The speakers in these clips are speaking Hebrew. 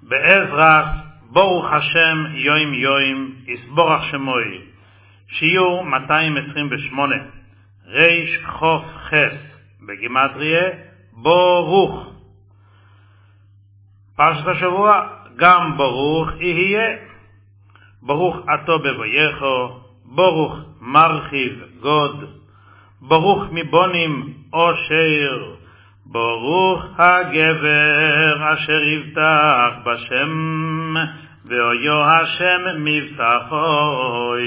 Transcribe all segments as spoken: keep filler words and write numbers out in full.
בעזרת ברוך השם יום יום יסבורך שמוי. שיעור מאתיים עשרים ושמונה, ריש חוף חס בגימטריה ברוך. פרשת השבוע, גם ברוך יהיה. ברוך אתה בבואך, ברוך מרחיב גוד, ברוך מבונים אושר, ברוך הגבר אשר יבטח בשם ואויו השם מבטחוי.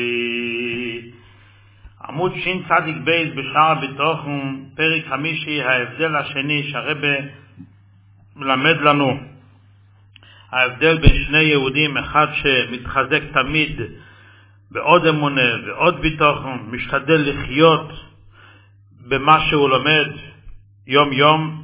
עמוד שין צדיק בייס בשער הביטחון, פרק חמישי, ההבדל השני שהרבא מלמד לנו. ההבדל בין שני יהודים, אחד שמתחזק תמיד בעוד אמונה ועוד ביטחון, משתדל לחיות במה שהוא לומד יום יום,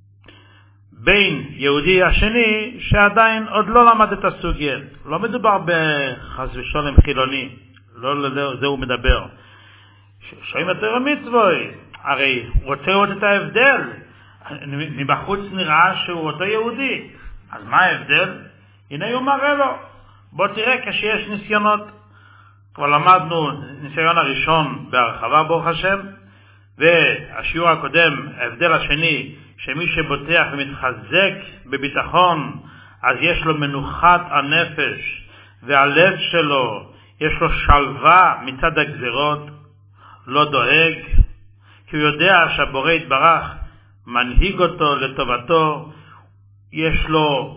בין יהודי השני שעדיין עוד לא למד את הסוגיה. לא מדובר בחס ושלום חילוני, לא לזה הוא מדבר. שומעים את המצווי, הרי הוא רוצה לראות את ההבדל. מבחוץ נראה שהוא אותו יהודי, אז מה ההבדל? הנה הוא מראה לו. בוא תראה כשיש ניסיונות. כבר למדנו ניסיון הראשון בהרחבה ברוך השם, והשיעור הקודם, ההבדל השני, שמי שבוטח ומתחזק בביטחון, אז יש לו מנוחת הנפש, והלב שלו יש לו שלווה מצד הגזירות, לא דואג, כי הוא יודע שהבורא יתברך מנהיג אותו לטובתו, יש לו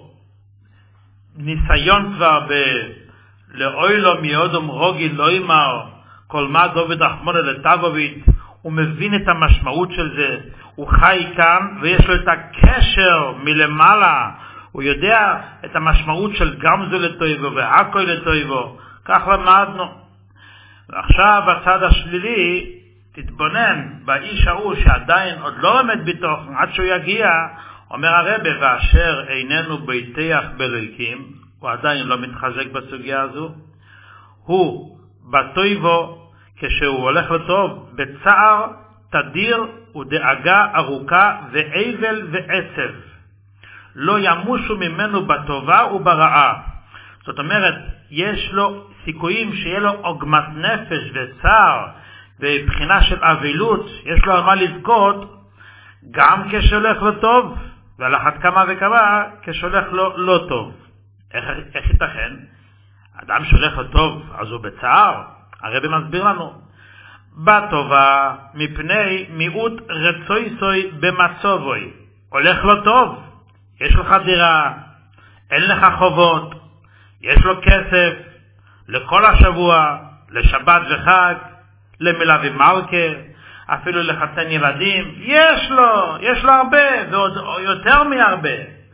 ניסיון כבר ב... לאוי לו מיודום רוגי לא ימר, כל מה דוד אחמונה לטבובית, הוא מבין את המשמעות של זה, הוא חי כאן ויש לו את הקשר מלמעלה, הוא יודע את המשמעות של גמזו לטויבו והקוי לטויבו, כך למדנו. ועכשיו הצד השלילי, תתבונן באיש ההוא שעדיין עוד לא עומד בתוך, עד שהוא יגיע, אומר הרבא, ואשר איננו ביטח באלוהים, הוא עדיין לא מתחזק בסוגיה הזו, הוא בטויבו, כשהוא הולך לטוב, בצער תדיר ודאגה ארוכה ואבל ועצב, לא ימושו ממנו בטובה וברעה. זאת אומרת, יש לו סיכויים שיהיה לו עוגמת נפש וצער ובחינה של אבילות, יש לו על מה לזכות, גם כשהולך לו טוב, ועל אחת כמה וכמה כשהולך לו לא טוב. איך, איך ייתכן? אדם שהולך לו טוב, אז הוא בצער? הרבי מסביר לנו, בטובה מפני מיעוט רצוי סוי במצובוי. הולך לו טוב, יש לך דירה, אין לך חובות, יש לו כסף לכל השבוע, לשבת וחג, למלווה מלכה, אפילו לחתן ילדים, יש לו, יש לו הרבה, ועוד יותר מהרבה.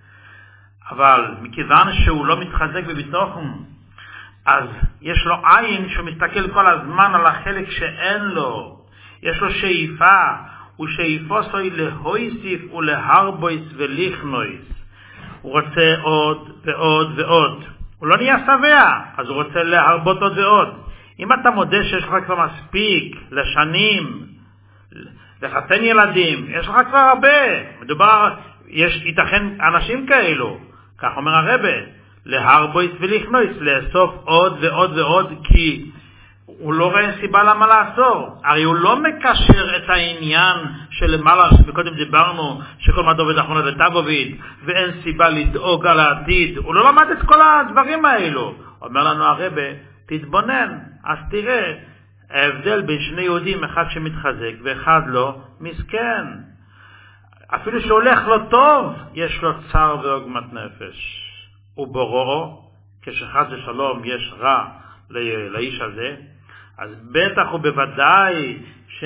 אבל מכיוון שהוא לא מתחזק בביטחון, אז יש לו עין שהוא מסתכל כל הזמן על החלק שאין לו. יש לו שאיפה, הוא שאיפו סוי להויסיף ולהרבויס וליכנויס. הוא רוצה עוד ועוד ועוד. הוא לא נהיה שבע, אז הוא רוצה להרבות עוד ועוד. אם אתה מודה שיש לך כבר מספיק לשנים, לחתן ילדים, יש לך כבר הרבה. מדובר, יש ייתכן אנשים כאלו. כך אומר הרבא, להרבויס וליכנויס, לאסוף עוד ועוד ועוד, כי הוא לא רואה סיבה למה לעצור. הרי הוא לא מקשר את העניין של למעלה, שקודם דיברנו, שכל מה דוד אחמונה לטבובית, ואין סיבה לדאוג על העתיד. הוא לא למד את כל הדברים האלו. אומר לנו הרבא, תתבונן, אז תראה, ההבדל בין שני יהודים, אחד שמתחזק ואחד לא, מסכן. אפילו שהולך לו טוב, יש לו צער ועוגמת נפש. וברורו, כשחד ושלום יש רע לאיש הזה, אז בטח ובוודאי ש...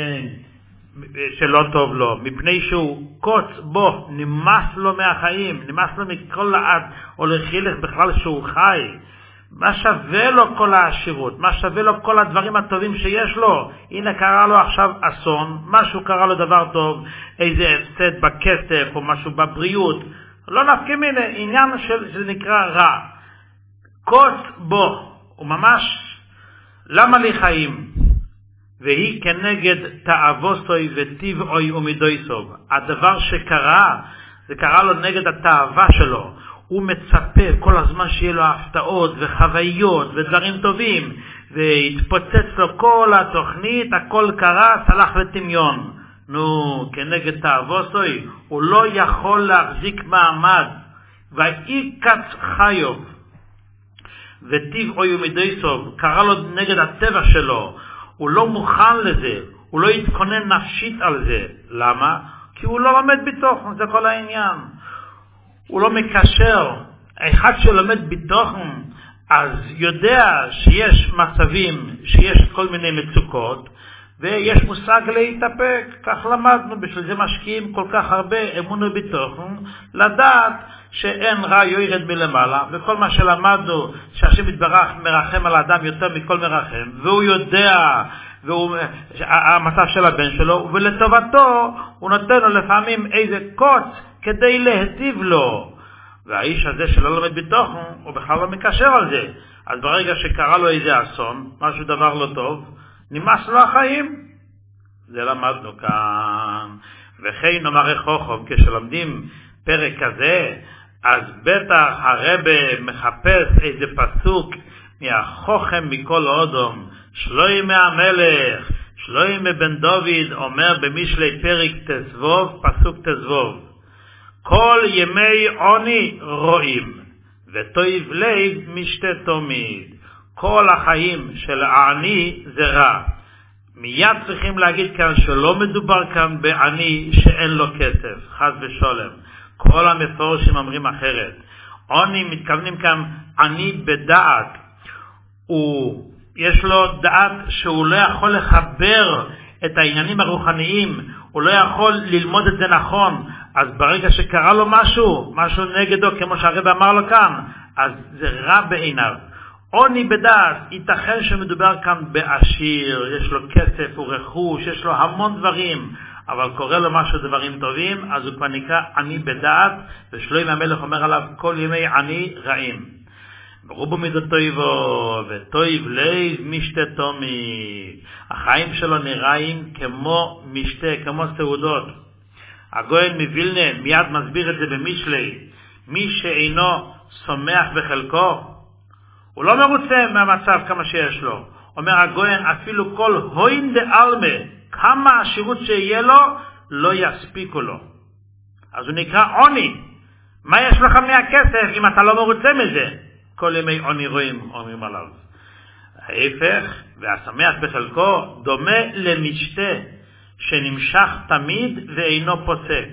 שלא טוב לו, מפני שהוא קוץ בו, נמאס לו מהחיים, נמאס לו מכל לעד, או לחילך בכלל שהוא חי. מה שווה לו כל העשירות? מה שווה לו כל הדברים הטובים שיש לו? הנה קרה לו עכשיו אסון, משהו קרה לו דבר טוב, איזה הפסד בכסף או משהו בבריאות, לא נפקים הנה, עניין של, של נקרא רע. קוץ בו, הוא ממש, למה לי חיים? והיא כנגד תאווסוי וטבעוי ומידויסוב. הדבר שקרה, זה קרה לו נגד התאווה שלו. הוא מצפה כל הזמן שיהיה לו הפתעות וחוויות ודברים טובים, והתפוצץ לו כל התוכנית, הכל קרה, סלח לטמיון. נו, כנגד תאווסוי, הוא לא יכול להחזיק מעמד. ואיקץ חיוב, וטיב אוי מדי סוב, קרא לו נגד הטבע שלו, הוא לא מוכן לזה, הוא לא יתכונן נפשית על זה. למה? כי הוא לא לומד בתוכן, זה כל העניין. הוא לא מקשר. אחד שלומד בתוכן, אז יודע שיש מצבים, שיש כל מיני מצוקות, ויש מושג להתאפק. כך למדנו, בשביל זה משקיעים כל כך הרבה אמונו בתוכן, לדעת שאין רע יורד מלמעלה, וכל מה שלמדנו, שהשם יתברך מרחם על האדם יותר מכל מרחם, והוא יודע, והוא, המצב של הבן שלו, ולטובתו הוא נותן לו לפעמים איזה קוץ כדי להטיב לו. והאיש הזה שלא לומד בתוכן, הוא בכלל לא מקשר על זה. אז ברגע שקרה לו איזה אסון, משהו דבר לא טוב, נמאס לו החיים. זה למדנו כאן. וכן נאמר חוכם, כשלומדים פרק כזה, אז בטח הרבה מחפש איזה פסוק מהחוכם מכל אודום. שלוימי המלך, שלוימי בן דוד אומר במשלי פרק תזבוב, פסוק תזבוב. כל ימי עוני רואים, וטויב לב משתה תמיד. כל החיים של העני זה רע. מיד צריכים להגיד כאן שלא מדובר כאן בעני שאין לו כסף, חס ושולם. כל המפורשים אומרים אחרת. עוני מתכוונים כאן עני בדעת. הוא, יש לו דעת שהוא לא יכול לחבר את העניינים הרוחניים, הוא לא יכול ללמוד את זה נכון. אז ברגע שקרה לו משהו, משהו נגדו, כמו שהרב אמר לו כאן, אז זה רע בעיניו. עוני בדעת, ייתכן שמדובר כאן בעשיר, יש לו כסף, הוא רכוש, יש לו המון דברים, אבל קורה לו משהו דברים טובים, אז הוא כבר נקרא עני בדעת, ושלוימי המלך אומר עליו כל ימי עני רעים. ברובו מדתויבו, וטויב לב משתה תמיד. החיים שלו נראים כמו משתה, כמו סעודות. הגויין מווילנה מיד מסביר את זה במשלי. מי שאינו שמח בחלקו, הוא לא מרוצה מהמצב כמה שיש לו. אומר הגויין, אפילו כל הוין דאלמה, כמה השירות שיהיה לו, לא יספיקו לו. אז הוא נקרא עוני. מה יש לך מהכסף אם אתה לא מרוצה מזה? כל ימי עוני רואים, אומרים עליו. ההפך, והשמח בחלקו, דומה למשתה, שנמשך תמיד ואינו פוסק.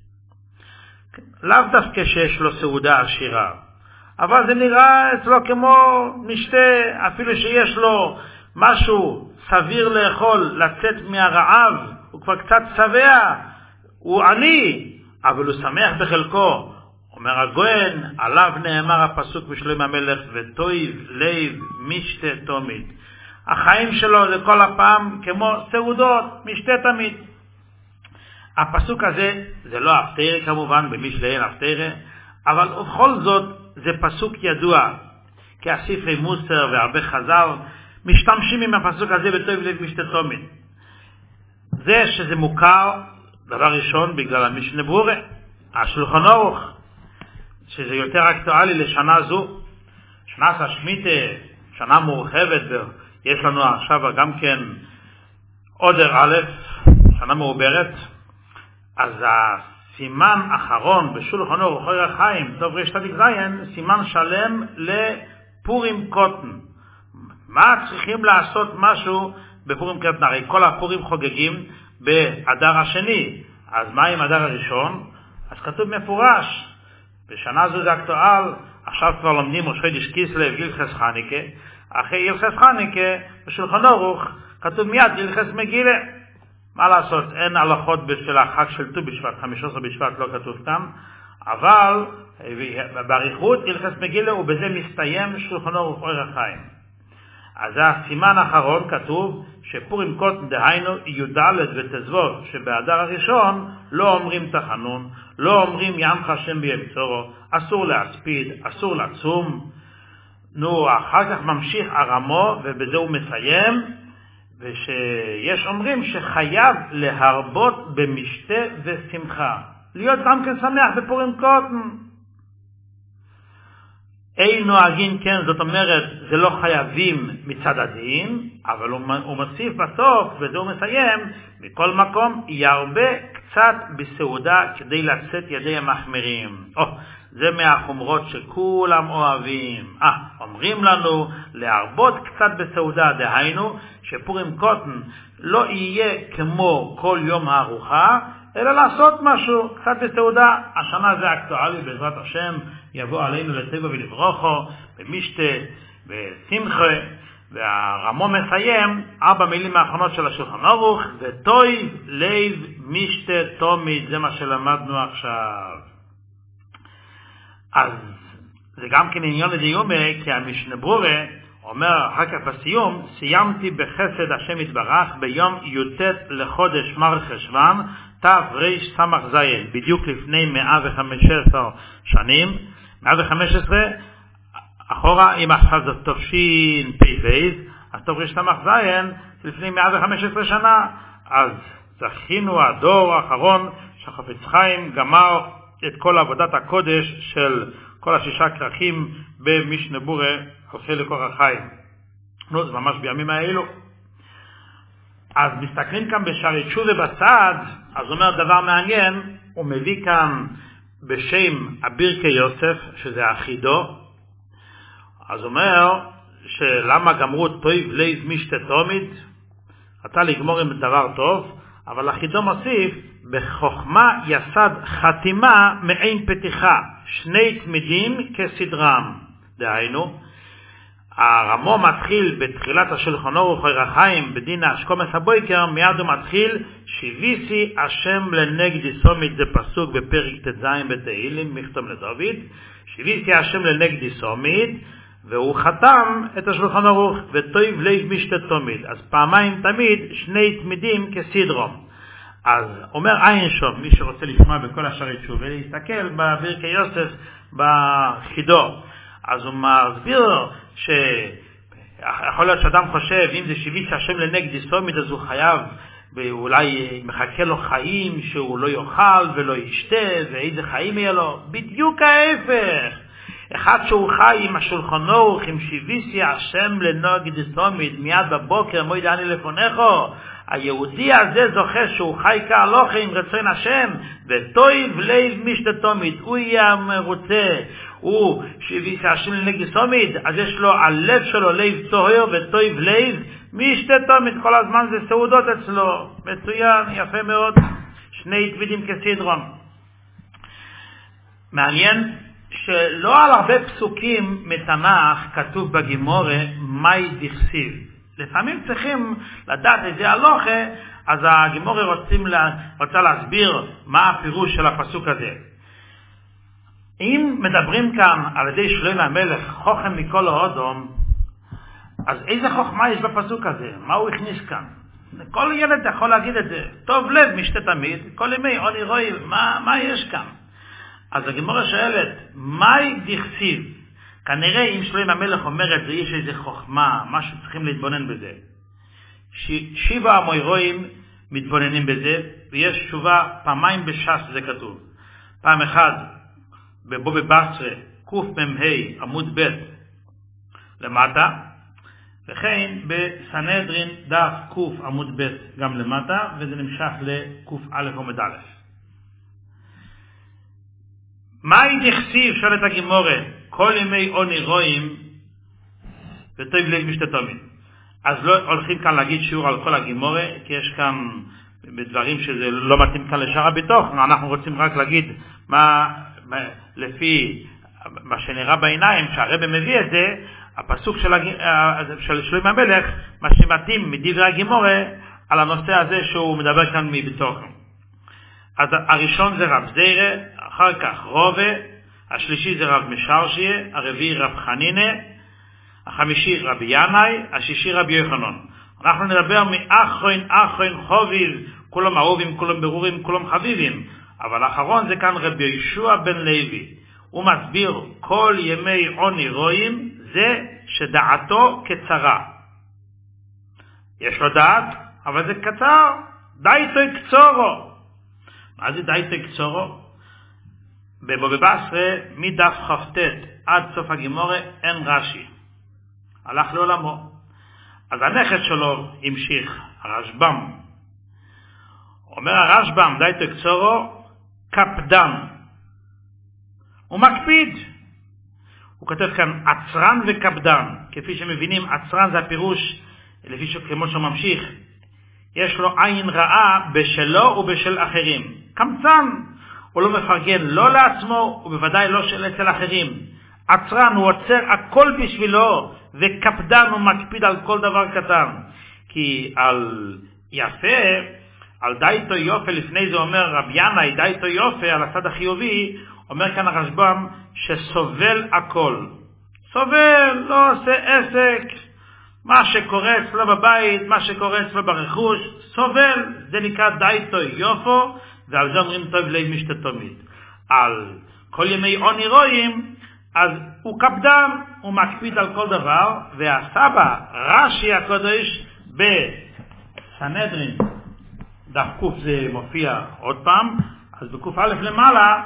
לאו דווקא שיש לו סעודה עשירה, אבל זה נראה אצלו כמו משתה, אפילו שיש לו משהו סביר לאכול, לצאת מהרעב, הוא כבר קצת שבע, הוא עני, אבל הוא שמח בחלקו. אומר הגויין, עליו נאמר הפסוק בשלוימי המלך, וטויב לב משתה תמיד. החיים שלו זה כל הפעם כמו סעודות, משתה תמיד. הפסוק הזה, זה לא הפטרה כמובן, במשלי אין הפטרה, אבל ובכל זאת זה פסוק ידוע, כי הספרי מוסר והרבה חז"ל משתמשים עם הפסוק הזה וטויב לב משתה תמיד. זה שזה מוכר, דבר ראשון, בגלל המשנה ברורה, השולחן ערוך, שזה יותר אקטואלי לשנה זו, שנת השמיטה, שנה מורחבת, יש לנו עכשיו גם כן עודר א', שנה מעוברת. אז הסימן האחרון בשולחן ערוך אור החיים, טוב רשת זין, סימן שלם לפורים קוטן. מה צריכים לעשות משהו בפורים קוטן? הרי כל הפורים חוגגים באדר השני, אז מה עם אדר הראשון? אז כתוב מפורש, בשנה זו זה אקטואל, עכשיו כבר לומדים ראש חודש כיסלו הלכס חנוכה, אחרי הלכס חנוכה בשולחן ערוך כתוב מיד הלכס מגילה. מה לעשות, אין הלכות בשביל החג של ט"ו בשבט, חמישה עשר בשבט לא כתוב כאן, אבל בעריכות הלכס מגילה, ובזה מסתיים שולחן ערוך אור החיים. אז הסימן האחרון כתוב שפורים קוטן דהיינו י"ד ותזבוב, שבאדר הראשון לא אומרים תחנון, לא אומרים יעמך השם ביבצורו, אסור להספיד, אסור לצום. נו, אחר כך ממשיך הרמו, ובזה הוא מסיים, ושיש אומרים שחייב להרבות במשתה ושמחה, להיות גם כן שמח בפורים קוטן. אין נוהגים כן, זאת אומרת, זה לא חייבים מצד הדין, אבל הוא, הוא מוסיף בסוף, וזה הוא מסיים, מכל מקום, ירבה קצת בסעודה כדי לצאת ידי המחמירים. או, זה מהחומרות שכולם אוהבים. אה, אומרים לנו להרבות קצת בסעודה, דהיינו, שפורים קוטן לא יהיה כמו כל יום הארוחה, אלא לעשות משהו, קצת בסעודה. השנה זה אקטואלי, בעזרת השם, יבוא עלינו לטבע ולברוכו, במשתה, בשמחה, והרמו מסיים, ארבע מילים האחרונות של השולחן ערוך, וטוי לב משתה תומית, זה מה שלמדנו עכשיו. אז זה גם כן עניין לדיומה, כי המשנה ברורה אומר אחר כך בסיום, סיימתי בחסד השם יתברך ביום י"ט לחודש מר חשוון, תרש סמך זין, בדיוק לפני מאה וחמש עשרה שנים, מאה וחמש עשרה, אחורה, אם עכשיו זאת תופשין פי בייז, אז תרש סמך זין, לפני מאה וחמש עשרה שנה, אז זכינו הדור האחרון, שחפץ חיים גמר את כל עבודת הקודש של כל השישה כרכים במשנה ברורה, הולכי לכוח החיים. נו, זה ממש בימים האלו. אז מסתכלים כאן בשערי תשובה בצד, אז אומר דבר מעניין, הוא מביא כאן בשם אבירקי יוסף, שזה אחידו, אז אומר שלמה גמרו טויב לייז משתה תומית, רצה לגמור עם דבר טוב, אבל אחידו מוסיף, בחוכמה יסד חתימה מעין פתיחה, שני תמידים כסדרם. דהיינו, הרמו מתחיל בתחילת השולחן ערוך החיים בדין האשכומס הבויקר, מיד הוא מתחיל שיביסי השם לנגדי סומית, זה פסוק בפרק ט"ז בתהילים, מכתב לדוד, שיביסי השם לנגדי סומית, והוא חתם את השולחן ערוך, וטויב לב משתה תומית, אז פעמיים תמיד שני תמידים כסדרם. אז אומר עין שום, מי שרוצה לשמוע בכל השערי תשובה, להסתכל בברכי יוסף בחידו. אז הוא מסביר שיכול להיות שאדם חושב, אם זה שיביס השם לנגדי סומית, אז הוא חייב, ואולי מחכה לו חיים שהוא לא יאכל ולא ישתה, ואיזה חיים יהיה לו. בדיוק ההפך. אחד שהוא חי עם השולחן ערוך, עם שיביסי השם לנגדי סומית, מיד בבוקר, מויד אני לפונךו, היהודי הזה זוכה שהוא חי כהלוכה עם רצון השם, וטויב לב משתה תומית, הוא יהיה מרוצה, הוא שיביסי השם לנגדי סומית, אז יש לו הלב שלו לב טוהר וטויב לב משתה תומית, כל הזמן זה סעודות אצלו, מצוין, יפה מאוד, שני תמידים כסדרם. מעניין שלא על הרבה פסוקים מתנ"ך כתוב בגימורה מאי דכסיב. לפעמים צריכים לדעת איזה הלוכה, אז הגימורה רוצים לה, רוצה להסביר מה הפירוש של הפסוק הזה. אם מדברים כאן על ידי שלמה המלך חוכם מכל האודום, אז איזה חוכמה יש בפסוק הזה? מה הוא הכניס כאן? כל ילד יכול להגיד את זה. טוב לב משתה תמיד, כל ימי עוני רואי, מה, מה יש כאן? אז הגימורה שואלת, מאי דכסיב? כנראה אם שלמה המלך אומר את זה, יש איזה חוכמה, משהו צריכים להתבונן בזה. ש- שבע המוירואים מתבוננים בזה, ויש תשובה פעמיים בש"ס זה כתוב. פעם אחד בבובי בסרה, קוף מ"ה עמוד ב' למטה, וכן בסנהדרין דף קוף עמוד ב' גם למטה, וזה נמשך לקוף א' עמוד א'. מאי דכסיב? שואלת הגימורה, כל ימי עוני רואים וטויב לב משתה תומית. אז לא הולכים כאן להגיד שיעור על כל הגימורה, כי יש כאן בדברים שזה לא מתאים כאן לשאר הביטוח, אנחנו רוצים רק להגיד מה, מה לפי מה שנראה בעיניים, שהרבא מביא את זה, הפסוק של, של שלמה המלך, מה שמתאים מדברי הגימורה על הנושא הזה שהוא מדבר כאן מביטוח. אז הראשון זה רב זירא, אחר כך רובה, השלישי זה רב משרשיה, הרביעי רב חנינה, החמישי רבי ינאי, השישי רבי יוחנן. אנחנו נדבר מאחרון אחרון חוביב, כולם אהובים, כולם ברורים, כולם חביבים, אבל האחרון זה כאן רבי ישוע בן לוי. הוא מסביר כל ימי עוני רואים זה שדעתו קצרה. יש לו דעת, אבל זה קצר, דעתו קצורו. מה זה דעתו קצורו? בבובי בסרה מדף חפטט עד סוף הגימורה אין רש"י. הלך לעולמו. אז הנכד שלו המשיך, הרשב"ם. אומר הרשב"ם, דייתו קצורו, קפדן. הוא מקפיד. הוא כותב כאן עצרן וקפדן. כפי שמבינים, עצרן זה הפירוש, לפי שכמו שהוא ממשיך, יש לו עין רעה בשלו ובשל אחרים. קמצן. הוא לא מפרגן לא לעצמו, ובוודאי לא של אצל אחרים. עצרן, הוא עוצר הכל בשבילו, וקפדן הוא מקפיד על כל דבר קטן. כי על יפה, על דייתו יופי, לפני זה אומר רב ינאי, דייתו יופי, על הצד החיובי, אומר כאן הרשב"ם, שסובל הכל. סובל, לא עושה עסק, מה שקורה אצלו בבית, מה שקורה אצלו ברכוש, סובל, זה נקרא דייתו יופו, ועל זה אומרים טוב לב משתתומית. על כל ימי עוני רואים, אז הוא קפדן, הוא מקפיד על כל דבר, והסבא, רש"י הקודש, בסנהדרין, דף קוף זה מופיע עוד פעם, אז בקוף א' למעלה,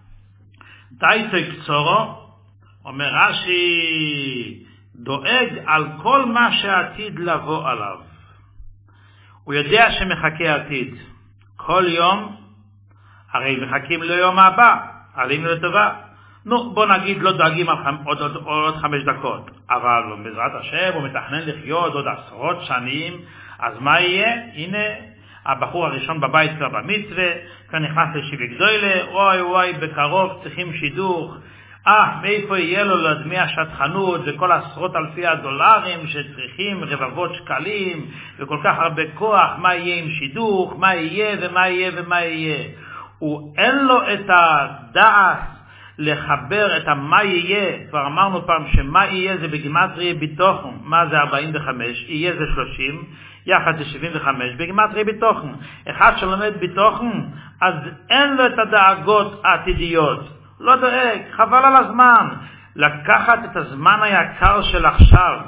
דייתו קצורו, אומר רש"י, דואג על כל מה שעתיד לבוא עליו. הוא יודע שמחכה עתיד. כל יום, הרי מחכים ליום הבא, עלים לטובה. נו, בוא נגיד לא דואגים על חמ... עוד, עוד, עוד חמש דקות, אבל בעזרת השם הוא מתכנן לחיות עוד עשרות שנים, אז מה יהיה? הנה, הבחור הראשון בבית כבר במצווה, כאן נכנס לשיבי גדולה, וואי וואי, בקרוב צריכים שידוך, אה, מאיפה יהיה לו לדמי השטחנות וכל עשרות אלפי הדולרים שצריכים, רבבות שקלים וכל כך הרבה כוח, מה יהיה עם שידוך, מה יהיה ומה יהיה ומה יהיה. הוא אין לו את הדעת לחבר את מה יהיה. כבר אמרנו פעם שמה יהיה זה בגימטריה ביטוחן. מה זה ארבעים וחמש? יהיה זה שלושים, יחד זה שבעים וחמש, בגימטריה ביטוחן. אחד שלומד ביטוחן, אז אין לו את הדאגות העתידיות. לא דואג, חבל על הזמן. לקחת את הזמן היקר של עכשיו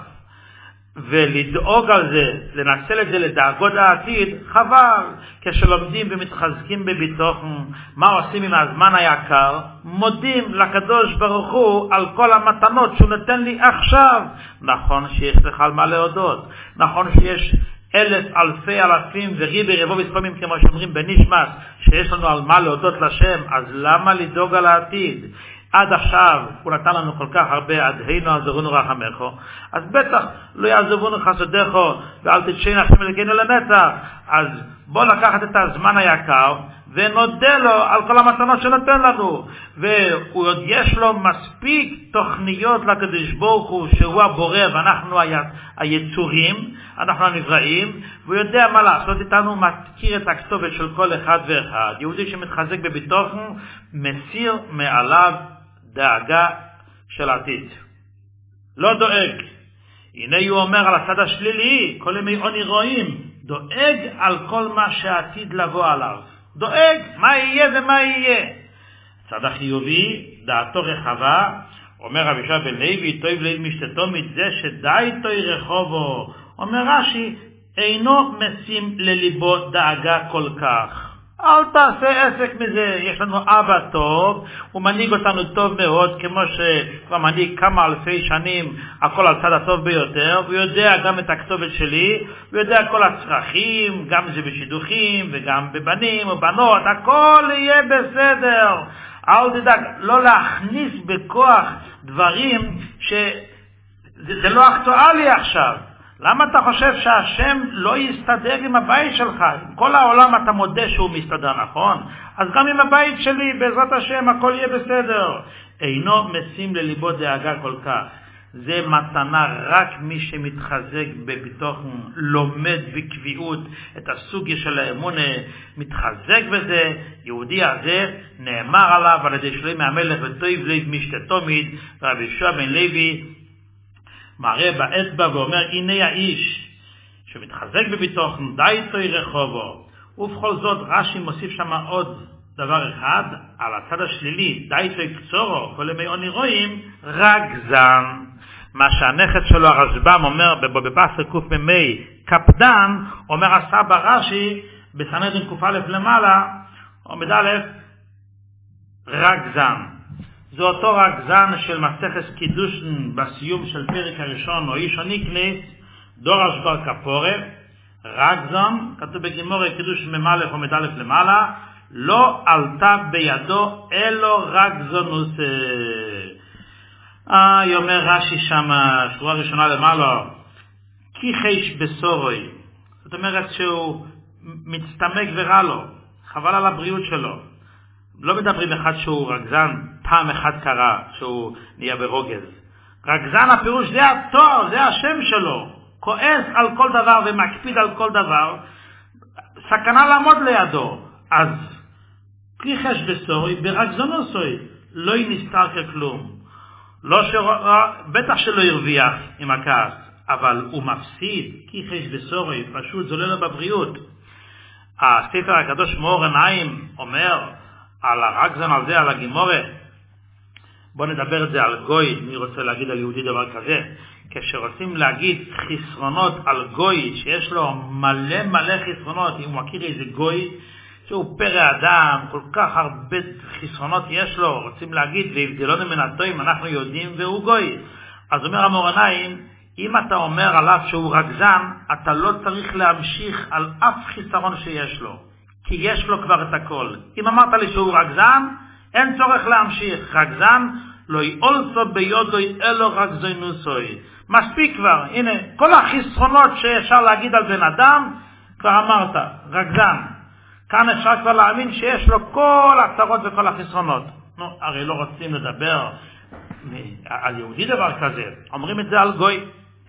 ולדאוג על זה, לנצל את זה לדאגות העתיד, חבל. כשלומדים ומתחזקים בביטוחן, מה עושים עם הזמן היקר? מודים לקדוש ברוך הוא על כל המתנות שהוא נותן לי עכשיו. נכון שיש לך על מה להודות, נכון שיש אלף אלפי אלפים וריבי רבו מספמים כמו שאומרים בנשמס, שיש לנו על מה להודות לשם, אז למה לדאוג על העתיד? עד עכשיו הוא נתן לנו כל כך הרבה, עד הינו עזרונו רחמךו, אז בטח לא יעזבונו חסדךו ואל תדשן השם אלוקינו לנצח. אז בוא לקחת את הזמן היקר ונודה לו על כל המתנות שנותן לנו, והוא עוד יש לו מספיק תוכניות לקדוש ברוך הוא שהוא הבורא ואנחנו היצורים, אנחנו הנבראים, והוא יודע מה לעשות איתנו, מכיר את הכתובת של כל אחד ואחד. יהודי שמתחזק בביטוחן מסיר מעליו דאגה של עתיד, לא דואג. הנה הוא אומר על הצד השלילי, כל ימי עוני רואים, דואג על כל מה שעתיד לבוא עליו. דואג מה יהיה ומה יהיה. צד החיובי, דעתו רחבה, אומר רבי יהושע בן לוי, טוב לב משתתומית, זה שדייתו רחובו, אומר רש"י, אינו משים לליבו דאגה כל כך. אל תעשה עסק מזה. יש לנו אבא טוב, הוא מנהיג אותנו טוב מאוד, כמו שכבר מנהיג כמה אלפי שנים, הכל על צד הטוב ביותר, הוא יודע גם את הכתובת שלי, הוא יודע כל הצרכים, גם זה בשידוכים וגם בבנים ובנות, הכל יהיה בסדר. אל תדאג, לא להכניס בכוח דברים שזה זה לא אקטואלי עכשיו. למה אתה חושב שהשם לא יסתדר עם הבית שלך? עם כל העולם אתה מודה שהוא מסתדר, נכון? אז גם עם הבית שלי, בעזרת השם, הכל יהיה בסדר. אינו משים לליבו דאגה כל כך. זה מתנה, רק מי שמתחזק בביטוחן, לומד בקביעות את הסוגיה של האמונה, מתחזק בזה. יהודי הזה נאמר עליו על ידי שלמה המלך וטוב לב משתתומית, רבי יהושע בן לוי מראה באצבע ואומר, הנה האיש שמתחזק בביטוחן, דייתו רחובו. ובכל זאת רש"י מוסיף שם עוד דבר אחד, על הצד השלילי, דייתו קצורו, כל ימי עוני רואים, רגזן. מה שהנכד שלו הרשב"ם אומר בבבשר קמ"מ קפדן, אומר הסבא רש"י בסנהדרין ק"א למעלה, עמוד א', רגזן. זה אותו רגזן של מסכת קידושין בסיום של פרק הראשון, או איש הניקנס, דורש בר כפורה, רגזן, כתוב בגימורי קידוש ממלך או מדלף למעלה, לא עלתה בידו אלו רגזונוס. אה, יאמר רש"י שם, שורה ראשונה למעלה, כי חיש בסורוי, זאת אומרת שהוא מצטמק ורע לו, חבל על הבריאות שלו. לא מדברים אחד שהוא רגזן, פעם אחד קרה שהוא נהיה ברוגז. רגזן הפירוש זה הטוב, זה השם שלו, כועס על כל דבר ומקפיד על כל דבר, סכנה לעמוד לידו. אז כי חיש בסורוי, ברגזונוסוי, לא נסתר ככלום. לא ש... בטח שלא ירוויח עם הכעס, אבל הוא מפסיד, כי חיש בסורוי, פשוט זולל בבריאות. הספר הקדוש מאור עיניים אומר על הרגזן הזה, על הגימורה. בוא נדבר את זה על גוי, מי רוצה להגיד על יהודי דבר כזה? כשרוצים להגיד חסרונות על גוי, שיש לו מלא מלא חסרונות, אם הוא מכיר איזה גוי, שהוא פרא אדם, כל כך הרבה חסרונות יש לו, רוצים להגיד, והבדלון מן הטועים, אנחנו יודעים, והוא גוי. אז אומר המאור עיניים, אם אתה אומר עליו שהוא רגזן, אתה לא צריך להמשיך על אף חיסרון שיש לו, כי יש לו כבר את הכל. אם אמרת לי שהוא רגזן, אין צורך להמשיך. רגזן, לא יאולצו ביודוי אלו רגזונוסוי. מספיק כבר, הנה, כל החסרונות שאפשר להגיד על בן אדם, כבר אמרת, רגזן. כאן אפשר כבר להאמין שיש לו כל הצרות וכל החסרונות. נו, הרי לא רוצים לדבר על יהודי דבר כזה, אומרים את זה על גוי.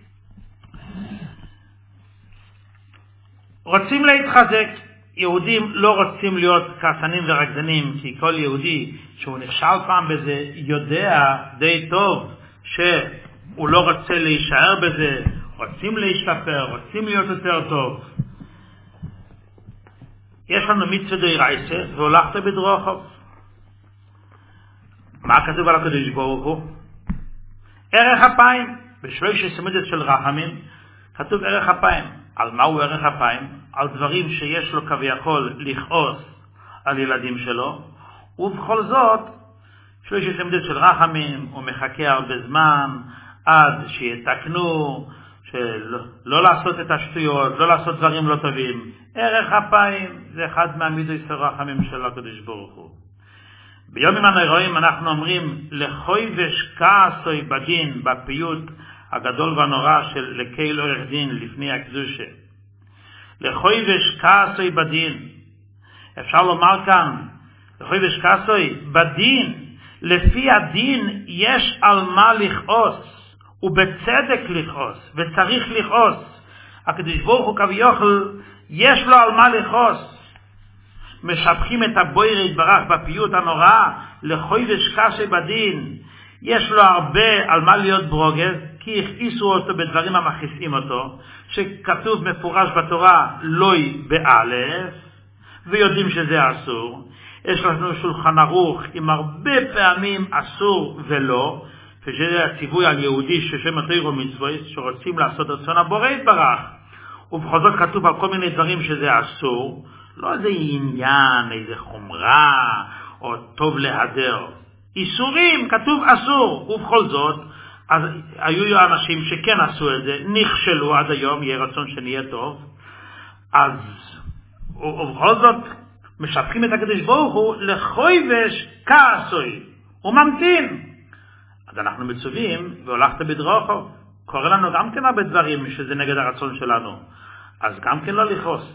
רוצים להתחזק, יהודים לא רוצים להיות כעסנים ורגזנים, כי כל יהודי שהוא נכשל פעם בזה יודע די טוב שהוא לא רוצה להישאר בזה, רוצים להשתפר, רוצים להיות יותר טוב. יש לנו מצווה דאורייתא, והולכת בדרוכיו. מה כתוב על הקדוש ברוך הוא? ערך אפיים, בשלוש סמידות של רחמים, כתוב ערך אפיים. על מהו ערך אפיים? על דברים שיש לו כביכול לכעוס על ילדים שלו, ובכל זאת, שלוש סמידות של רחמים, הוא מחכה הרבה זמן, עד שיתקנו, שלא לא לעשות את השטויות, לא לעשות דברים לא טובים. ערך אפיים זה אחד מהמידות של רחמים של הקדוש ברוך הוא. ביומים הנוראים אנחנו אומרים לחוי ושכעסוי בדין, בפיוט הגדול והנורא של לקהיל עורך דין לפני הקדושה. לחוי ושכעסוי בדין, אפשר לומר כאן לחוי ושכעסוי בדין, לפי הדין יש על מה לכעוס, ובצדק לכעוס, וצריך לכעוס. הקדוש ברוך הוא כביכול יש לו על מה לכעוס. משבחים את הבויר יתברך בפיוט הנורא, לחוי ושכעסוי בדין, יש לו הרבה על מה להיות ברוגז, כי הכעיסו אותו בדברים המכעיסים אותו, שכתוב מפורש בתורה לוי באלף, ויודעים שזה אסור. יש לנו שולחן ערוך עם הרבה פעמים אסור ולא, שזה הציווי על יהודי ששם תורה ומצוות שרוצים לעשות רצון הבורא יתברך, ובכל זאת כתוב על כל מיני דברים שזה אסור, לא איזה עניין, איזה חומרה או טוב להדר, איסורים, כתוב אסור. ובכל זאת אז היו אנשים שכן עשו את זה, נכשלו עד היום, יהיה רצון שנהיה טוב. אז ובכל זאת משבחים את הקדוש ברוך הוא לחוי ושכעסוי, הוא ממתין. אז אנחנו מצווים והולכת בדרוכיו, קורא לנו גם כן הרבה דברים שזה נגד הרצון שלנו, אז גם כן לא לכעוס.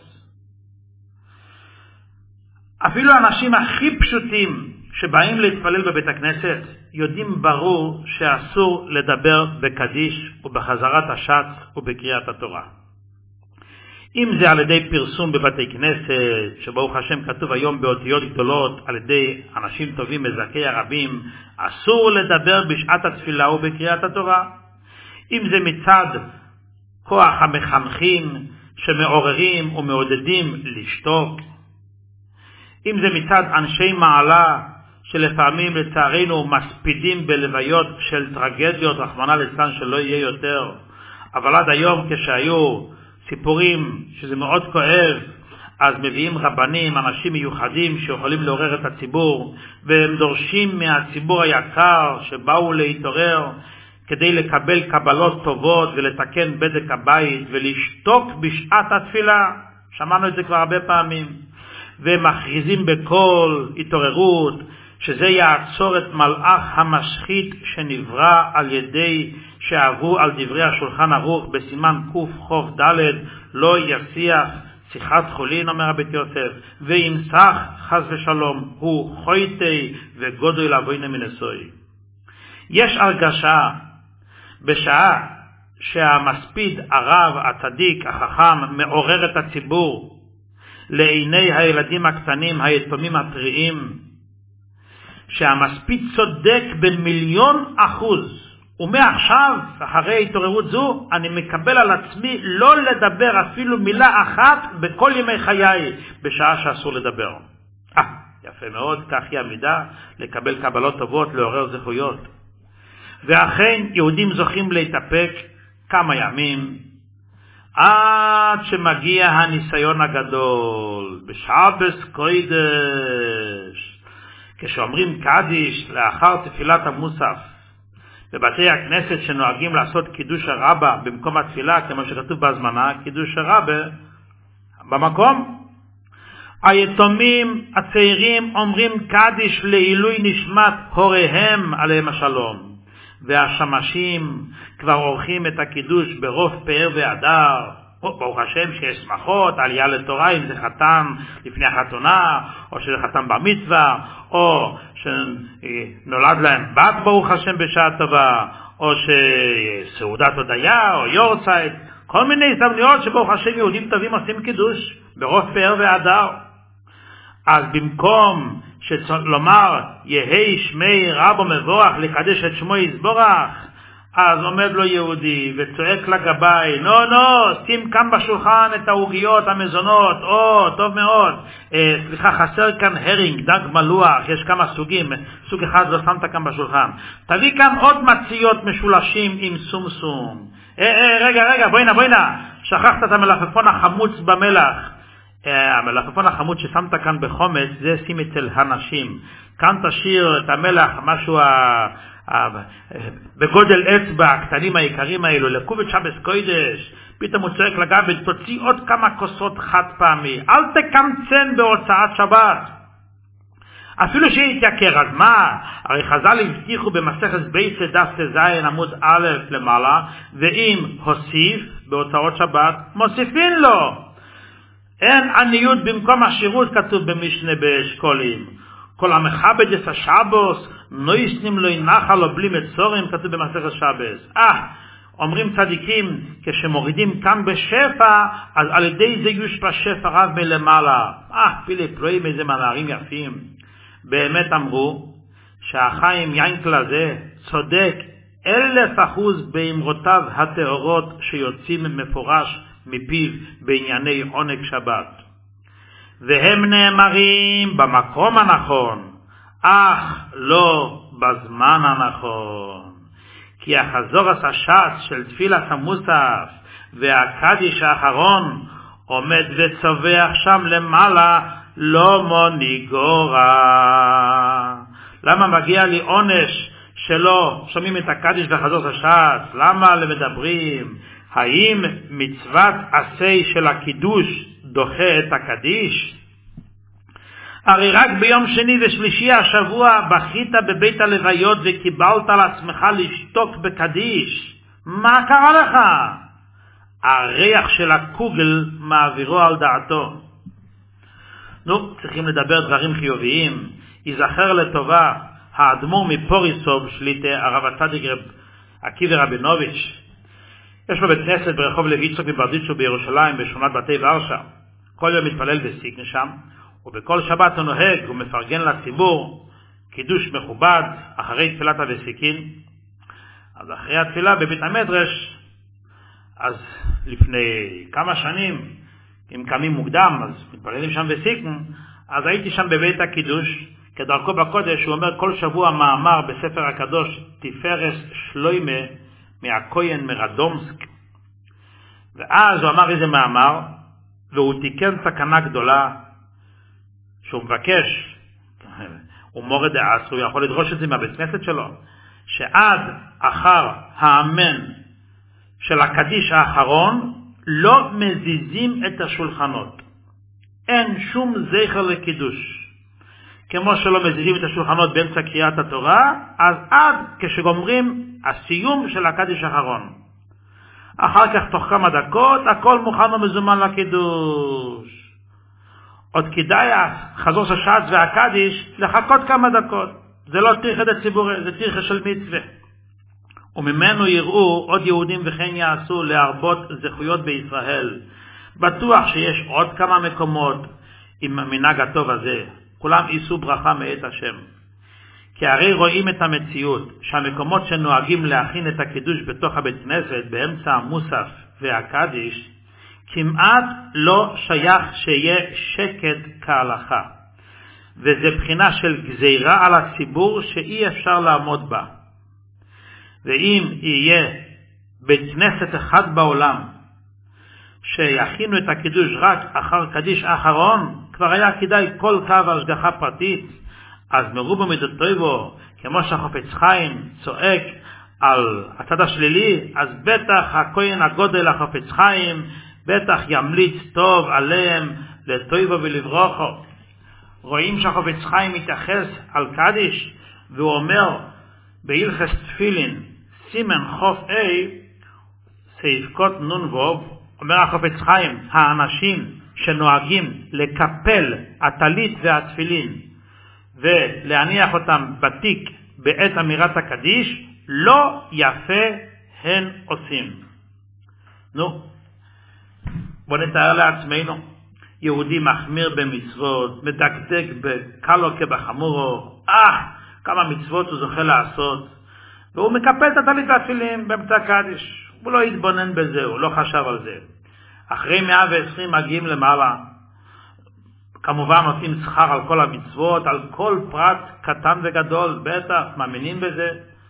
אפילו האנשים הכי פשוטים שבאים להתפלל בבית הכנסת יודעים ברור שאסור לדבר בקדיש ובחזרת השץ ובקריאת התורה. אם זה על ידי פרסום בבתי כנסת, שברוך השם כתוב היום באותיות גדולות על ידי אנשים טובים מזכי הרבים, אסור לדבר בשעת התפילה ובקריאת התורה. אם זה מצד כוח המחנכים שמעוררים ומעודדים לשתוק, אם זה מצד אנשי מעלה שלפעמים לצערנו מספידים בלוויות של טרגדיות, רחמנא ליצלן שלא יהיה יותר, אבל עד היום כשהיו סיפורים שזה מאוד כואב אז מביאים רבנים, אנשים מיוחדים שיכולים לעורר את הציבור, והם דורשים מהציבור היקר שבאו להתעורר כדי לקבל קבלות טובות ולתקן בדק הבית ולשתוק בשעת התפילה. שמענו את זה כבר הרבה פעמים. ומכריזים בכל התעוררות שזה יעצור את מלאך המשחית שנברא על ידי שעברו על דברי השולחן ערוך בסימן קוף חוף ד' לא יסיח שיחת חולין, אומר רבי יוסף, וימסך חס ושלום הוא חויטי וגודל אבוינו מנסוי. יש הרגשה בשעה שהמספיד הרב הצדיק החכם מעורר את הציבור לעיני הילדים הקטנים היתומים הטריים, שהמספיד צודק במיליון אחוז, ומעכשיו אחרי התעוררות זו אני מקבל על עצמי לא לדבר אפילו מילה אחת בכל ימי חיי בשעה שאסור לדבר. אה, יפה מאוד, כך היא המידה לקבל קבלות טובות, לעורר זכויות. ואכן יהודים זוכים להתאפק כמה ימים עד שמגיע הניסיון הגדול בשבס קודש, כשאומרים קדיש לאחר תפילת המוסף בבתי הכנסת שנוהגים לעשות קידוש הרבה במקום התפילה, כמו שכתוב בהזמנה, קידוש הרבה במקום. היתומים הצעירים אומרים קדיש לעילוי נשמת הוריהם עליהם השלום, והשמשים כבר עורכים את הקידוש ברוב פאר והדר. ברוך השם שיש שמחות, עלייה לתורה, אם זה חתן לפני החתונה, או שזה חתן במצווה, או שנולד להם בת ברוך השם בשעה טובה, או שסעודת הודיה, או יורצייט, כל מיני הזדמנויות שברוך השם יהודים טובים עושים קידוש ברוב פאר והדר. אז במקום לומר יהי שמי רבו מבורך לקדש את שמו יזבורך, אז עומד לו יהודי וצועק לגבי, נו נו, שים כאן בשולחן את העוגיות המזונות, או טוב מאוד, אה, סליחה, חסר כאן הרינג, דג מלוח, יש כמה סוגים, סוג אחד לא שמת כאן בשולחן, תביא כאן עוד מציות משולשים עם סומסום. אה, אה, רגע רגע, בואי נא בואי נא, שכחת את המלפפון החמוץ במלח. אה, המלפפון החמוץ ששמת כאן בחומץ, זה שים אצל הנשים, כאן תשאיר את המלח, משהו ה... בגודל אצבע, הקטנים העיקרים האלו, לקובץ שבס קודש. פתאום הוא צועק לגבי, תוציא עוד כמה כוסות חד פעמי, אל תקמצן בהוצאת שבת, אפילו שיתייקר. אז מה? הרי חז"ל הבטיחו במסכת בייס דף זין עמוד א' למעלה, ואם הוסיף בהוצאות שבת מוסיפין לו. אין עניות במקום השירות, כתוב במשנה באשכולים. כל המכבד את השבוס נויסנים לו ינחל או בלי מצורים, כתוב במסכת שבס. אה, אומרים צדיקים, כשמורידים כאן בשפע, אז על ידי זה יושפע שפע רב מלמעלה. אה, פילי פלואים איזה מנערים יפים. באמת אמרו שהחיים ינקל הזה צודק אלף אחוז באמרותיו התאורות שיוצאים מפורש מפיו בענייני עונג שבת. והם נאמרים במקום הנכון, אך לא בזמן הנכון. כי החזור הש"ס של תפילת המוסף והקדיש האחרון עומד וצובח שם למעלה, לא מוניגורה. למה מגיע לי עונש שלא שומעים את הקדיש וחזור הש"ס? למה למדברים? האם מצוות עשה של הקידוש דוחה את הקדיש? הרי רק ביום שני ושלישי השבוע בכית בבית הלוויות וקיבלת על עצמך לשתוק בקדיש. מה קרה לך? הריח של הקוגל מעבירו על דעתו. נו, צריכים לדבר דברים חיוביים. יזכר לטובה האדמו"ר מפוריסוב שליטה, הרב הצדיק רב עקיבא רבינוביץ'. יש לו בית כנסת ברחוב לויצוק מברדיצ'ו בירושלים בשכונת בתי ורשה. כל יום מתפלל בסיקן שם, ובכל שבת הוא נוהג ומפרגן לציבור קידוש מכובד אחרי תפילת הווסיקין. אז אחרי התפילה בבית המדרש, אז לפני כמה שנים, אם קמים מוקדם, אז מתפללים שם וסיקן, אז הייתי שם בבית הקידוש, כדרכו בקודש, הוא אומר כל שבוע מאמר בספר הקדוש, תפארס שלוימה, מהכהן מרדומסק. ואז הוא אמר איזה מאמר, והוא תיקן סכנה גדולה, שהוא מבקש, הוא מורד דעס, הוא יכול לדרוש את זה מהבית כנסת שלו, שעד אחר האמן של הקדיש האחרון, לא מזיזים את השולחנות. אין שום זכר לקידוש. כמו שלא מזיזים את השולחנות באמצע קריאת התורה, אז עד כשגומרים הסיום של הקדיש האחרון. אחר כך תוך כמה דקות, הכל מוכן ומזומן לקידוש. עוד כדאי חזור השעת והקדיש לחכות כמה דקות. זה לא תריכה ציבורי, זה תריכה של מצווה. וממנו יראו עוד יהודים וכן יעשו להרבות זכויות בישראל. בטוח שיש עוד כמה מקומות עם המנהג הטוב הזה. כולם יישאו ברכה מאת השם. כי הרי רואים את המציאות שהמקומות שנוהגים להכין את הקידוש בתוך הבית כנסת באמצע המוסף והקדיש כמעט לא שייך שיהיה שקט כהלכה. וזה בחינה של גזירה על הציבור שאי אפשר לעמוד בה. ואם יהיה בית כנסת אחד בעולם שיכינו את הקידוש רק אחר קדיש האחרון, כבר היה כדאי כל קו השגחה פרטית. אז מרובו מדוטויבו, כמו שהחפץ חיים צועק על הצד השלילי, אז בטח הכהן הגודל החפץ חיים בטח ימליץ טוב עליהם לטויבו ולברוכו. רואים שהחפץ חיים מתייחס על קדיש והוא אומר בהלכס תפילין סימן חוף A סעיפקות נון ווב, אומר החפץ חיים, האנשים שנוהגים לקפל הטלית והתפילין ולהניח אותם בתיק בעת אמירת הקדיש, לא יפה הן עושים. נו, בוא נתאר לעצמנו, יהודי מחמיר במצוות, מדקדק בקלו כבחמורו, אה, כמה מצוות הוא זוכה לעשות, והוא מקפל את הטלית והתפילין באמצע הקדיש. הוא לא התבונן בזה, הוא לא חשב על זה. אחרי מאה ועשרים מגיעים למעלה, כמובן נותנים שכר על כל המצוות, על כל פרט קטן וגדול, בטח, מאמינים בזה,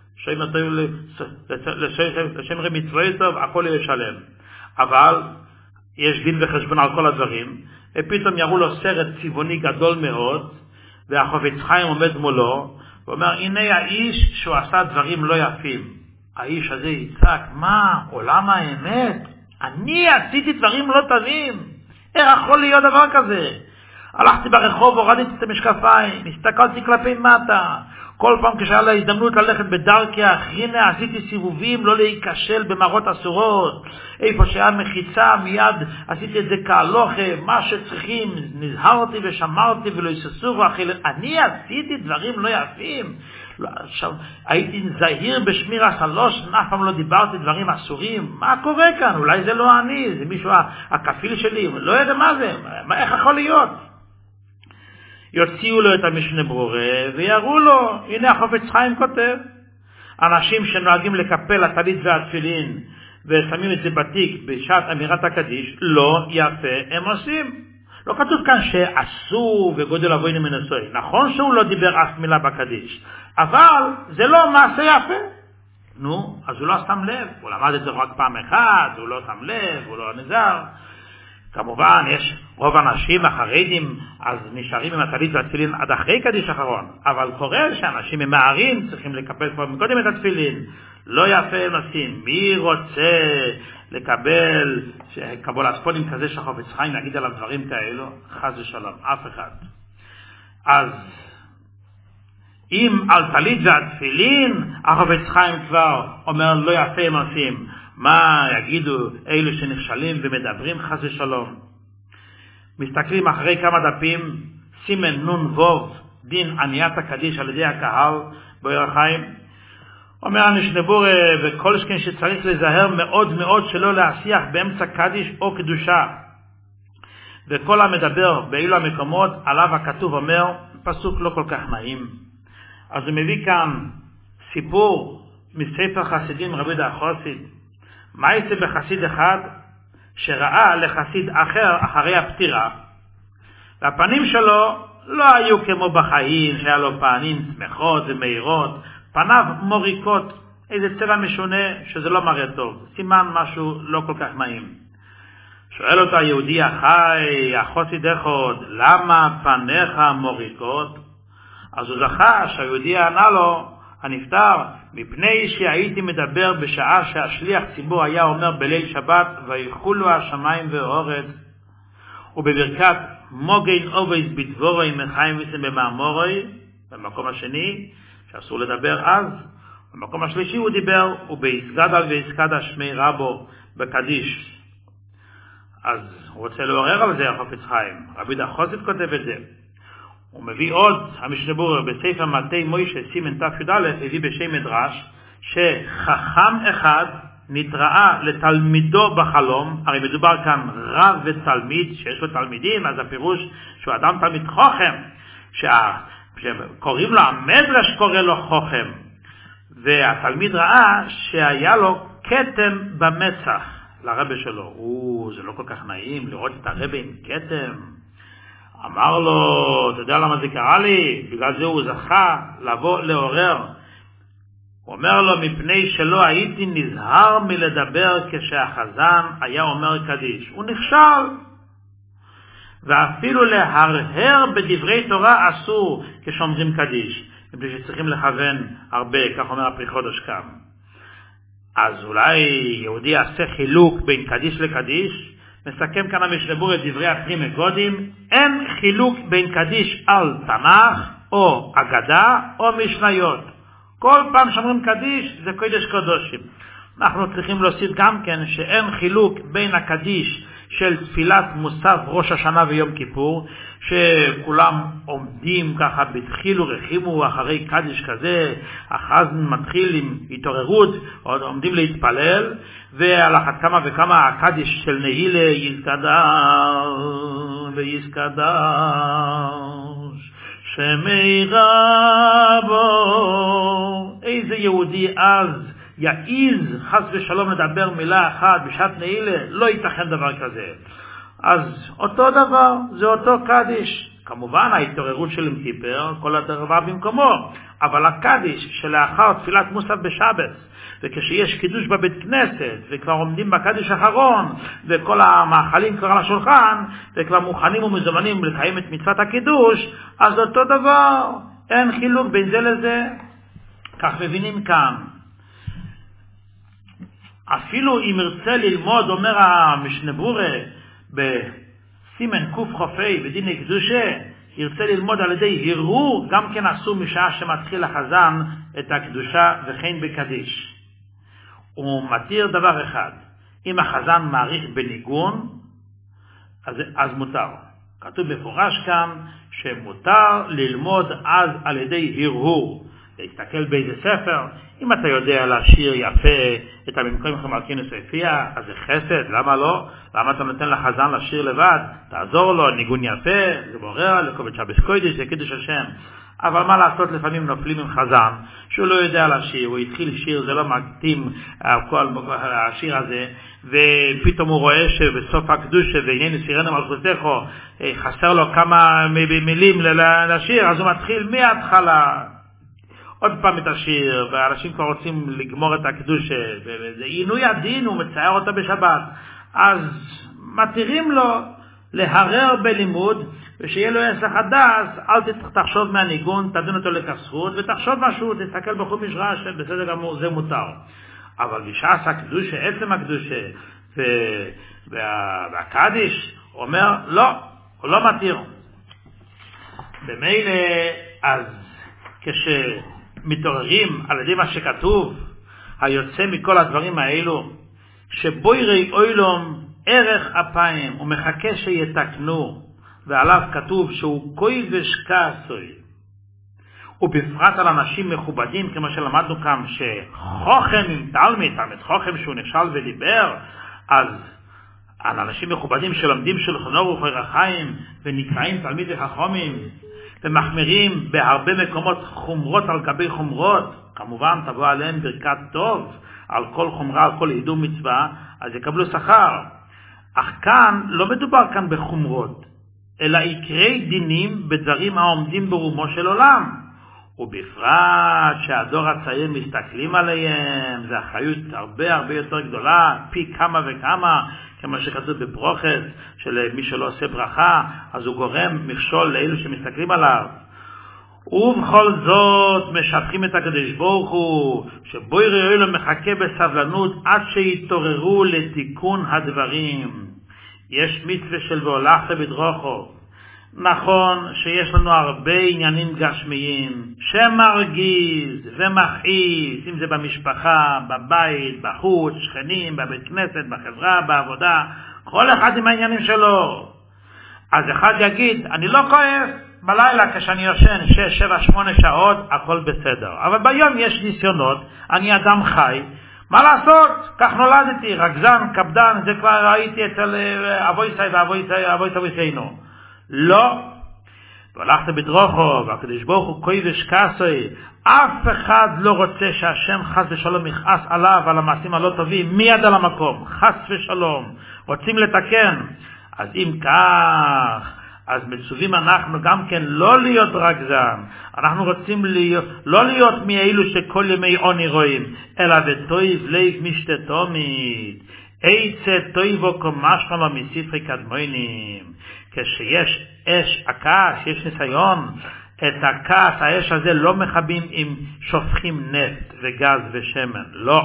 לשם רבי מצווי טוב, הכל ישלם. אבל יש דין וחשבון על כל הדברים, ופתאום יראו לו סרט צבעוני גדול מאוד, והחפץ חיים עומד מולו, ואומר, הנה האיש שהוא עשה דברים לא יפים. האיש הזה יצעק, מה, עולם האמת? אני עשיתי דברים לא טובים. איך יכול להיות דבר כזה? הלכתי ברחוב, הורדתי את המשקפיים, הסתכלתי כלפי מטה. כל פעם כשהיה לה הזדמנות ללכת בדרכיה, הנה עשיתי סיבובים, לא להיכשל במראות אסורות. איפה שהיה מחיצה, מיד עשיתי את זה כהלוכה, מה שצריכים, נזהרתי ושמרתי ולא יססו ואכיל. אני עשיתי דברים לא יפים. עכשיו, הייתי זהיר בשמיר השלוש, אף פעם לא דיברתי דברים אסורים. מה קורה כאן? אולי זה לא אני, זה מישהו הכפיל שלי, לא יודע מה זה, מה, איך יכול להיות? יוציאו לו את המשנה ברורה ויראו לו, הנה החפץ חיים כותב, אנשים שנוהגים לקפל הטלית והתפילין ושמים את זה בתיק בשעת אמירת הקדיש, לא יפה הם עושים. לא כתוב כאן שעשו וגודל אבוינו מנסוי. נכון שהוא לא דיבר אף מילה בקדיש, אבל זה לא מעשה יפה. נו, אז הוא לא שם לב, הוא למד את זה רק פעם אחת, הוא לא שם לב, הוא לא נזהר. כמובן, יש רוב אנשים החרדים, אז נשארים עם הטלית והתפילין עד אחרי קדיש אחרון. אבל קורה שאנשים ממהרים צריכים לקבל כבר מקודם את התפילין. לא יפה הם עושים. מי רוצה לקבל קבולת כזה שהחפץ חיים להגיד עליו דברים כאלו? חס ושלום, אף אחד. אז אם על טלית והתפילין החפץ חיים כבר אומר לא יפה הם עושים, מה יגידו אלו שנכשלים ומדברים חס ושלום? מסתכלים אחרי כמה דפים, סימן נון ווב, דין עניית הקדיש על ידי הקהל באור החיים. אומר המשנה ברורה וכל שכן שצריך לזהר מאוד מאוד שלא להשיח באמצע קדיש או קדושה. וכל המדבר באילו המקומות עליו הכתוב אומר פסוק לא כל כך נעים. אז הוא מביא כאן סיפור מספר חסידים רבי יהודה החסיד. מה יצא בחסיד אחד שראה לחסיד אחר אחרי הפטירה, והפנים שלו לא היו כמו בחיים שהיה לו פנים שמחות ומאירות, פניו מוריקות, איזה צבע משונה שזה לא מראה טוב, סימן משהו לא כל כך נעים. שואל אותה יהודי החי, החוסיד אחד, למה פניך מוריקות? אז הוא זכה שהיהודי ענה לו, הנפטר, מפני שהייתי מדבר בשעה שהשליח ציבור היה אומר בליל שבת, ויחולו השמיים והארץ, ובברכת מוגן אובייס בדבורוי מחיים ויסם במאמורוי, במקום השני, שאסור לדבר אז, במקום השלישי הוא דיבר, ובהסגדל והסגדה שמי רבו בקדיש. אז הוא רוצה לעורר על זה החפץ חיים. רבי דחוסית כותב את זה. הוא מביא עוד, המשנה ברורה, בספר מתי מוישה סימן ת"י, הביא בשם מדרש, שחכם אחד נתראה לתלמידו בחלום, הרי מדובר כאן רב ותלמיד, שיש לו תלמידים, אז הפירוש שהוא אדם תלמיד חוכם, שקוראים לו, המדרש קורא לו חוכם, והתלמיד ראה שהיה לו כתם במצח לרבא שלו. או, זה לא כל כך נעים לראות את הרבא עם כתם. אמר לו, אתה יודע למה זה קרה לי? בגלל זה הוא זכה לבוא לעורר. הוא אומר לו, מפני שלא הייתי נזהר מלדבר כשהחזן היה אומר קדיש. הוא נכשל. ואפילו להרהר בדברי תורה אסור כשאומרים קדיש. מפני שצריכים לכוון הרבה, כך אומר הפרי חודש כאן. אז אולי יהודי יעשה חילוק בין קדיש לקדיש. מסכם כאן המשנה ברורה את דברי הפרי מגודים. אין חילוק בין קדיש על תנ"ך או אגדה או משניות. כל פעם שאומרים קדיש זה קודש קודשים. אנחנו צריכים להוסיף גם כן שאין חילוק בין הקדיש של תפילת מוסף ראש השנה ויום כיפור, שכולם עומדים ככה בתחיל ורחימו אחרי קדיש כזה, החזן מתחיל עם התעוררות, עומדים להתפלל, ועל אחת כמה וכמה הקדיש של נהילה יזקדש ויזקדש שמי רבו. איזה יהודי אז יעיז חס ושלום לדבר מילה אחת בשעת נעילה? לא ייתכן דבר כזה. אז אותו דבר, זה אותו קדיש. כמובן ההתעוררות של יום כיפר, כל הדבר במקומו, אבל הקדיש שלאחר תפילת מוסף בשבת, וכשיש קידוש בבית כנסת, וכבר עומדים בקדיש האחרון, וכל המאכלים כבר על השולחן, וכבר מוכנים ומזומנים לקיים את מצוות הקידוש, אז אותו דבר, אין חילוק בין זה לזה. כך מבינים כאן. אפילו אם ירצה ללמוד, אומר המשנה ברורה, בסימן קוף חופי בדיני קדושה, ירצה ללמוד על ידי הרהור, גם כן אסור משעה שמתחיל החזן את הקדושה וכן בקדיש. הוא מתיר דבר אחד, אם החזן מעריך בניגון, אז, אז מותר. כתוב בפורש כאן שמותר ללמוד אז על ידי הרהור. להסתכל באיזה ספר, אם אתה יודע לשיר יפה את הממקרים חמלכינוס היפייה, אז זה חסד, למה לא? למה אתה נותן לחזן לשיר לבד? תעזור לו, ניגון יפה, זה בורר, לקובץ שבס קודש, זה קידוש השם. אבל מה לעשות, לפעמים נופלים עם חזן, שהוא לא יודע לשיר, הוא התחיל שיר, זה לא מתאים כל השיר הזה, ופתאום הוא רואה שבסוף הקדוש, והנה סירנו מלכותך, חסר לו כמה מילים לשיר, אז הוא מתחיל מההתחלה, עוד פעם את השיר, ואנשים כבר רוצים לגמור את הקדוש, וזה עינוי הדין, הוא מצייר אותה בשבת. אז מתירים לו להרר בלימוד, ושיהיה לו יסח הדס, אל תחשוב מהניגון, תדון אותו לכסחות, ותחשוב משהו, תסתכל בחום משרה, שבסדר גמור, זה מותר. אבל בשעס הקדוש, עצם הקדוש, והקדיש, אומר, לא, הוא לא מתיר. במילא, אז כש... מתעוררים על ידי מה שכתוב, היוצא מכל הדברים האלו, שבוירי אוילום ערך אפיים, ומחכה שיתקנו, ועליו כתוב שהוא כוי ושכסוי. ובפרט על אנשים מכובדים, כמו שלמדנו כאן, שחוכם עם תלמיד, תלמיד חוכם שהוא נכשל ודיבר, אז על אנשים מכובדים שלומדים שולחן אורוך ורחיים, ונקראים תלמיד וחכמים, ומחמירים בהרבה מקומות חומרות על גבי חומרות, כמובן תבוא עליהם ברכת טוב, על כל חומרה, על כל הידור מצווה, אז יקבלו שכר. אך כאן לא מדובר כאן בחומרות, אלא עיקרי דינים בדברים העומדים ברומו של עולם. ובפרט שהדור הצעיר מסתכלים עליהם, זה אחריות הרבה הרבה יותר גדולה, פי כמה וכמה, כמו שכתוב בברוכס, שלמי שלא עושה ברכה, אז הוא גורם מכשול לאלו שמסתכלים עליו. ובכל זאת משבחים את הקדוש ברוך הוא, שבוירי אלו מחכה בסבלנות עד שיתעוררו לתיקון הדברים. יש מצווה של והולכת בדרכו. נכון שיש לנו הרבה עניינים גשמיים שמרגיז ומכעיס, אם זה במשפחה, בבית, בחוץ, שכנים, בבית כנסת, בחברה, בעבודה, כל אחד עם העניינים שלו. אז אחד יגיד, אני לא כועס, בלילה כשאני יושן שש, שבע, שמונה שעות, הכל בסדר. אבל ביום יש ניסיונות, אני אדם חי, מה לעשות? כך נולדתי, רגזן, קפדן, זה כבר ראיתי אצל אבויסאי ואבויסאינו. לא. והלכת בדרכו, והקדוש ברוך הוא קודש כעסוי, אף אחד לא רוצה שהשם חס ושלום יכעס עליו, על המעשים הלא טובים, מיד על המקום, חס ושלום, רוצים לתקן. אז אם כך, אז מצווים אנחנו גם כן לא להיות רגזן, אנחנו רוצים להיות, לא להיות מאלו שכל ימי עוני רואים, אלא וטויב לב משתה תמיד, עצה טויבו כמשכם מספרי קדמונים. כשיש אש הכעס, יש ניסיון, את הכעס, האש הזה לא מכבים עם שופכים נפט וגז ושמן, לא.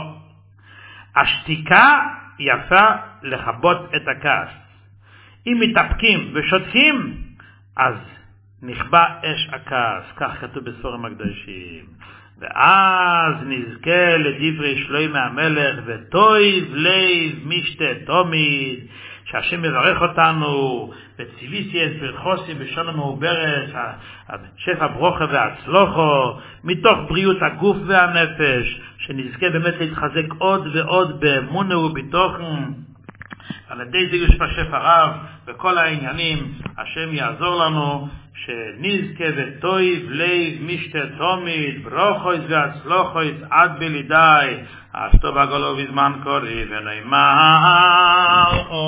השתיקה יפה לכבות את הכעס. אם מתאפקים ושותקים, אז נכבה אש הכעס, כך כתוב בספרים הקדושים. ואז נזכה לדברי שלמה המלך, וטויב לב משתה תמיד, שהשם יברך אותנו, וציוויתי את ברכוסי בשון המעוברת, שפע ברוכה והצלוחו, מתוך בריאות הגוף והנפש, שנזכה באמת להתחזק עוד ועוד באמונה ובתוכן, על ידי זה יש בשפע רב, וכל העניינים, השם יעזור לנו, שנזכה וטויב לב משתה תמיד, ברוכויס והצלוחויס עד בלידי, אשתו בגולו בזמן קורי ונאמר